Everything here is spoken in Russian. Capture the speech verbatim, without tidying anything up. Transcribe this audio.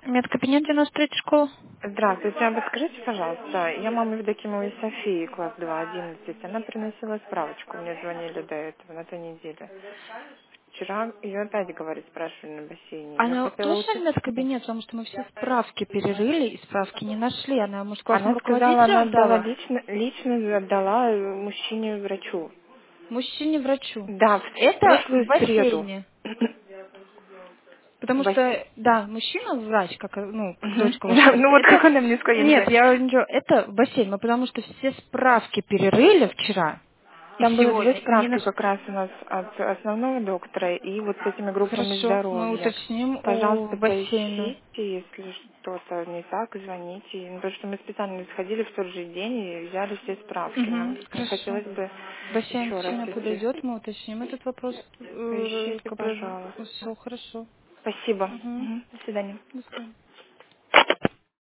Медкабинет девяносто третья школа. Здравствуйте, а подскажите, пожалуйста, я мама Евдокимовой Софии, класс два, одиннадцать. Она приносила справочку, мне звонили до этого, на той неделе. Вчера ее опять, говорит, спрашивали на бассейне. Я Она хотела точно уточнить. медкабинет, потому что мы все справки перерыли и справки не нашли. Она, может, классному Она сказала, руководителю она отдала отдала? лично, лично отдала э, мужчине-врачу. Мужчине-врачу. Да, в, в Это в прошлую среду. бассейне. Потому Бас- что, да, мужчина-врач, как, э, ну, как Мгм. дочка ваша Да, говорит, ну вот это... как она мне сказала, я не Нет, знаю. я ничего, это бассейн. Мы потому что все справки перерыли вчера и Там было две сегодня. И не справки наш... как раз у нас от основного доктора и вот с этими группами Хорошо, мы здоровья. уточним у Пожалуйста, бассейна. поищите, если что-то не так, звоните. Ну, потому что мы специально сходили в тот же день и взяли все справки. Угу, Нам не хорошо. хотелось бы Бассейн еще раз сегодня идти. подойдет, мы уточним этот вопрос. Поищите, пожалуйста. Все хорошо. Спасибо. Угу. Мгм. До свидания. До свидания.